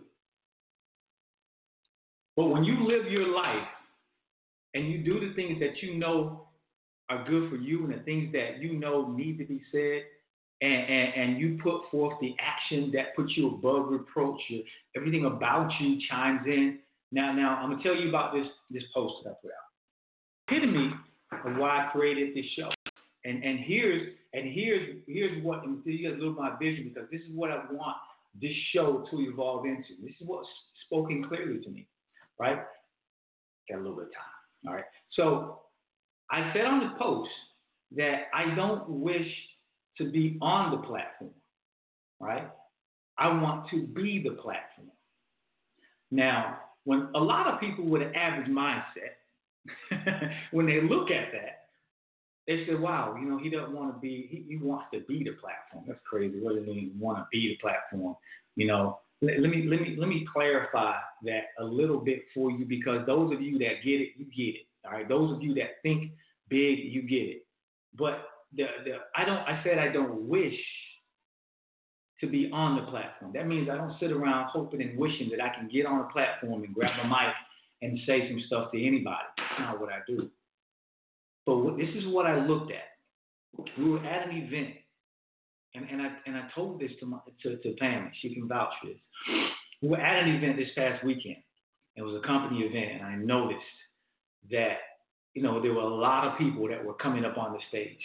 But when you live your life and you do the things that you know are good for you and the things that you know need to be said, and you put forth the action that puts you above reproach, everything about you chimes in. Now I'm going to tell you about this post that I put out. Epitome of why I created this show. And here's what, and you guys look at my vision, because this is what I want this show to evolve into. This is what's spoken clearly to me, right? Got a little bit of time, all right? So I said on the post that I don't wish to be on the platform, right? I want to be the platform. Now, when a lot of people with an average mindset, when they look at that, they say, wow, he doesn't want to be, he wants to be the platform. That's crazy. What does it mean, want to be the platform? Let me clarify that a little bit for you, because those of you that get it, you get it. All right. Those of you that think big, you get it. But I said I don't wish to be on the platform. That means I don't sit around hoping and wishing that I can get on a platform and grab a mic and say some stuff to anybody. That's not what I do. But this is what I looked at. We were at an event, and I told this to Pam. She can vouch for this. We were at an event this past weekend. It was a company event, and I noticed that there were a lot of people that were coming up on the stage,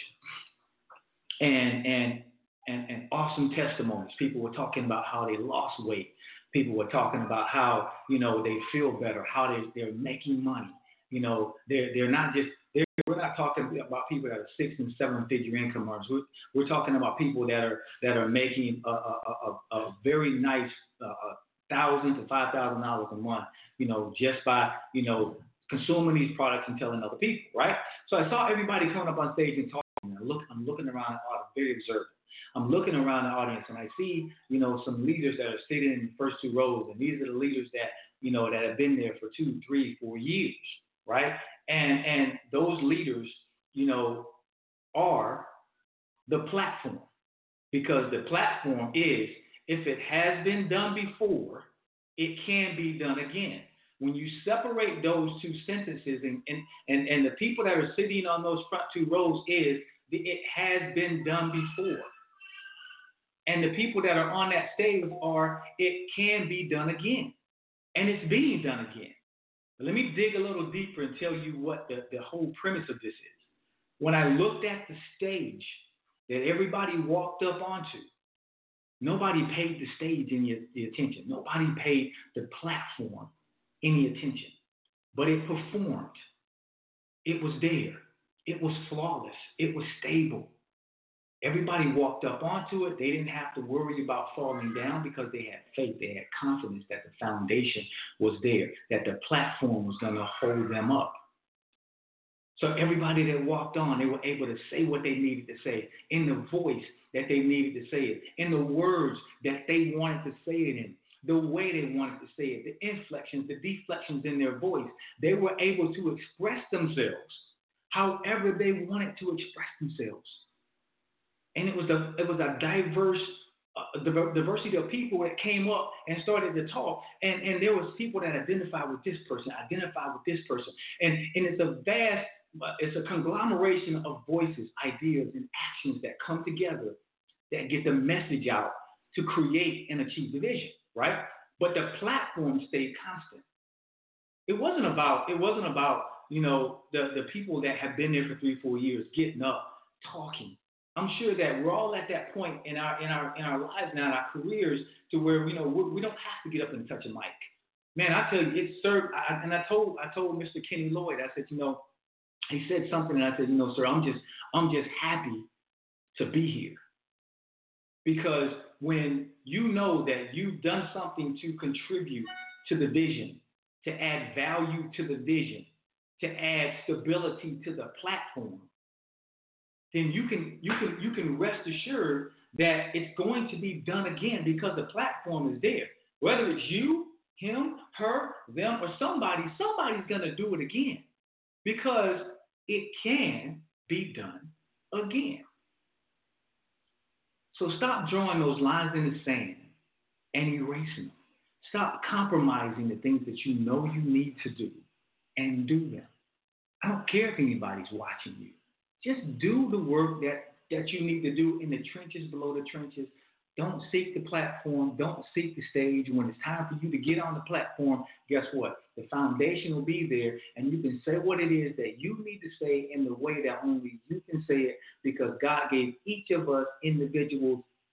and awesome testimonies. People were talking about how they lost weight. People were talking about how they feel better, how they're making money. They're not just. We're not talking about people that are 6- and 7-figure income earners. We're talking about people that are making a very nice $1,000 to $5,000 a month. Just by consuming these products and telling other people, right? So I saw everybody coming up on stage and talking. I'm looking around the audience, very observant. I'm looking around the audience, and I see some leaders that are sitting in the first 2 rows, and these are the leaders that that have been there for 2, 3, 4 years, right? And those leaders, are the platform, because the platform is, if it has been done before, it can be done again. When you separate those 2 sentences, and the people that are sitting on those front 2 rows is, it has been done before. And the people that are on that stage are, it can be done again. And it's being done again. Let me dig a little deeper and tell you what the whole premise of this is. When I looked at the stage that everybody walked up onto, nobody paid the stage any attention. Nobody paid the platform any attention. But it performed. It was there. It was flawless. It was stable. Everybody walked up onto it. They didn't have to worry about falling down, because they had faith. They had confidence that the foundation was there, that the platform was going to hold them up. So everybody that walked on, they were able to say what they needed to say in the voice that they needed to say it, in the words that they wanted to say it in, the way they wanted to say it, the inflections, the deflections in their voice. They were able to express themselves however they wanted to express themselves. And it was a diverse diversity of people that came up and started to talk. And there was people that identified with this person, And it's a conglomeration of voices, ideas, and actions that come together that get the message out to create and achieve the vision, right? But the platform stayed constant. It wasn't about the people that have been there for 3-4 years getting up, talking. I'm sure that we're all at that point in our lives now, in our careers, to where we don't have to get up and touch a mic. Man, I tell you, it served. I told Mr. Kenny Lloyd, I said, he said something, and I said, sir, I'm just happy to be here, because when you know that you've done something to contribute to the vision, to add value to the vision, to add stability to the platform, then you can rest assured that it's going to be done again, because the platform is there. Whether it's you, him, her, them, or somebody's going to do it again, because it can be done again. So stop drawing those lines in the sand and erasing them. Stop compromising the things that you know you need to do, and do them. I don't care if anybody's watching you. Just do the work that you need to do in the trenches, below the trenches. Don't seek the platform. Don't seek the stage. When it's time for you to get on the platform, guess what? The foundation will be there, and you can say what it is that you need to say in the way that only you can say it, because God gave each of us individuals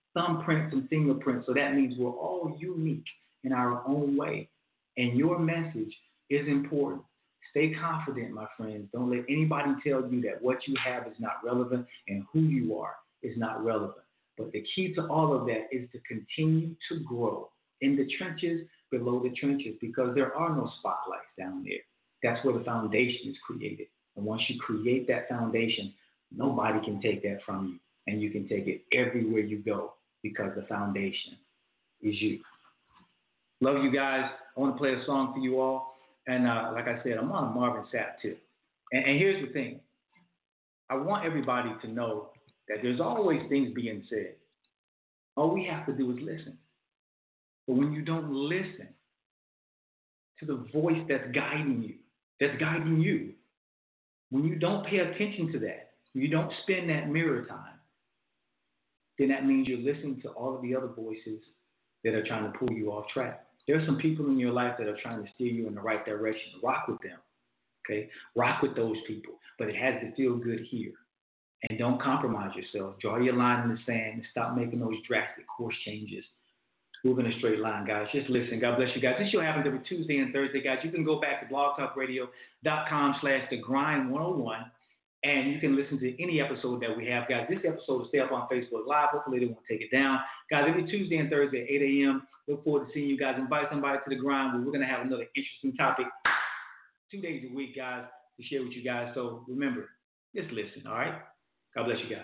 thumbprint, some fingerprints. So that means we're all unique in our own way. And your message is important. Stay confident, my friends. Don't let anybody tell you that what you have is not relevant and who you are is not relevant. But the key to all of that is to continue to grow in the trenches, below the trenches, because there are no spotlights down there. That's where the foundation is created. And once you create that foundation, nobody can take that from you. And you can take it everywhere you go because the foundation is you. Love you guys. I want to play a song for you all. And like I said, I'm on a Marvin Sapp tip. And here's the thing. I want everybody to know that there's always things being said. All we have to do is listen. But when you don't listen to the voice that's guiding you, when you don't pay attention to that, when you don't spend that mirror time, then that means you're listening to all of the other voices that are trying to pull you off track. There are some people in your life that are trying to steer you in the right direction. Rock with them, okay? Rock with those people, but it has to feel good here. And don't compromise yourself. Draw your line in the sand and stop making those drastic course changes. Move in a straight line, guys. Just listen. God bless you guys. This show happens every Tuesday and Thursday, guys. You can go back to blogtalkradio.com/thegrind101, and you can listen to any episode that we have, guys. This episode will stay up on Facebook Live. Hopefully they won't take it down. Guys, every Tuesday and Thursday at 8 a.m. Look forward to seeing you guys. Invite somebody to the grind where we're going to have another interesting topic 2 days a week, guys, to share with you guys. So remember, just listen, all right? God bless you guys.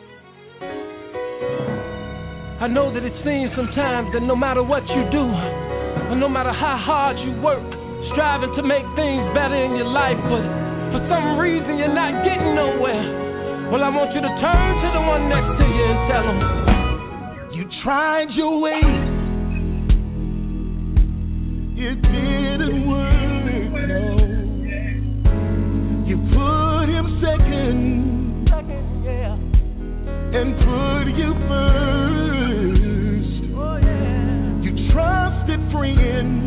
I know that it seems sometimes that no matter what you do, or no matter how hard you work, striving to make things better in your life, but for some reason you're not getting nowhere. Well, I want you to turn to the one next to you and tell them, you tried your way, it didn't work, no. You put him second, and put you first. Oh, yeah. You trusted friends,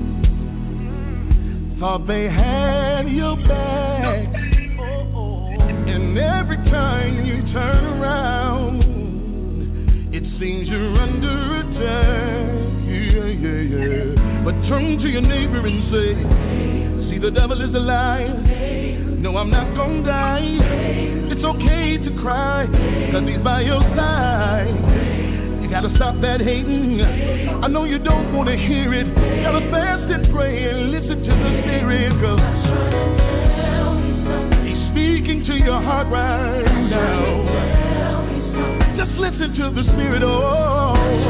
thought they had your back. And every time you turn around, it seems you're under attack. Yeah. But turn to your neighbor and say, see, the devil is a liar. No, I'm not gonna die. It's okay to cry, cause he's by your side. You gotta stop that hating. I know you don't wanna hear it. You gotta fast and pray and listen to the Spirit, cause he's speaking to your heart right now. Just listen to the Spirit, oh.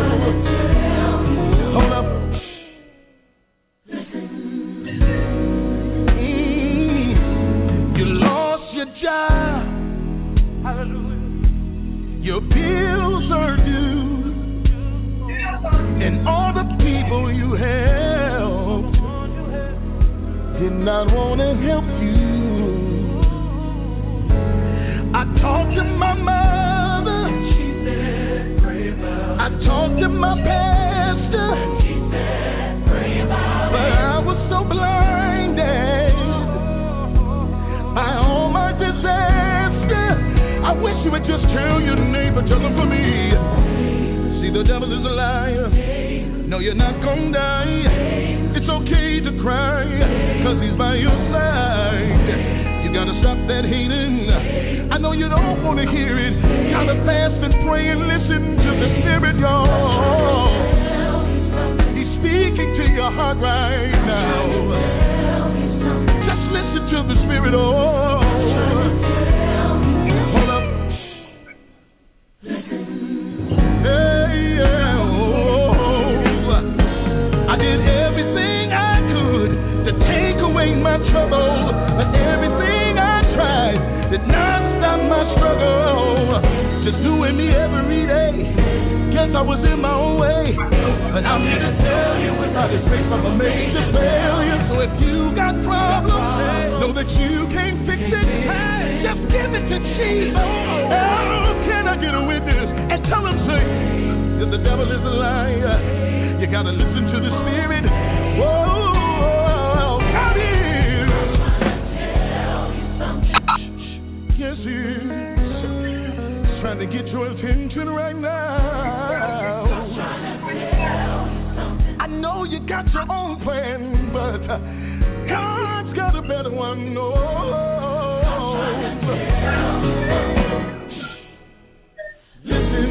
Hold up. Job. Hallelujah. Your bills are due, and all the people you helped did not want to help you. I talked to my mother, she said, pray about. I talked to my pastor, she said, pray about. But I was so blinded by all my disaster. I wish you would just tell your neighbor, tell them for me. See, the devil is a liar. No, you're not gonna die. It's okay to cry, cause he's by your side. You gotta stop that hating. I know you don't wanna hear it. You gotta fast and pray and listen to the Spirit, y'all. He's speaking to your heart right now. Listen to the Spirit, oh. Hold up. Hey, yeah, oh. I did everything I could to take away my trouble, but everything I tried did not stop my struggle. Just doing me every day. Guess I was in my own way, but I'm here to tell you without His grace I'm a major failure. So if you got problems, know that you can't fix it. Just give it to Jesus. How can I get a witness and tell him, say, that the devil is a liar? You gotta listen to the Spirit. Whoa, God is. Yes, He is. He's trying to get your attention right now. got your own plan, but God's got a better one. No. Listen,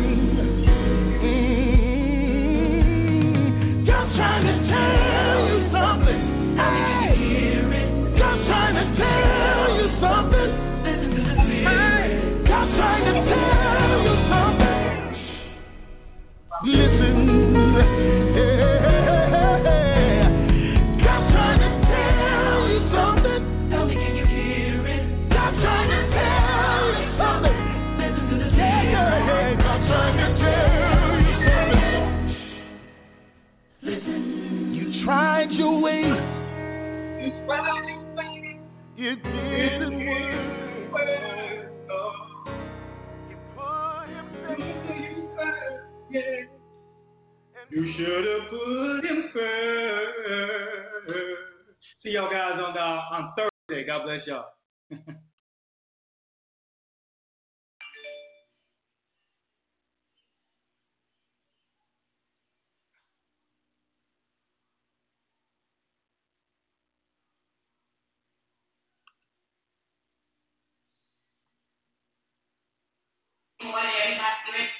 God's trying to tell you something. Hey, God's trying to tell you something. Hey, God's trying to tell you something. Listen, God's trying to tell you something. Tell me, can you hear it? God's trying to tell you something. Listen to the yeah, God's trying to tell you something. Listen, you tried your way. It didn't work. You put him first. Yeah. You should have put him first. See y'all guys on Thursday. God bless y'all. Morning, everybody.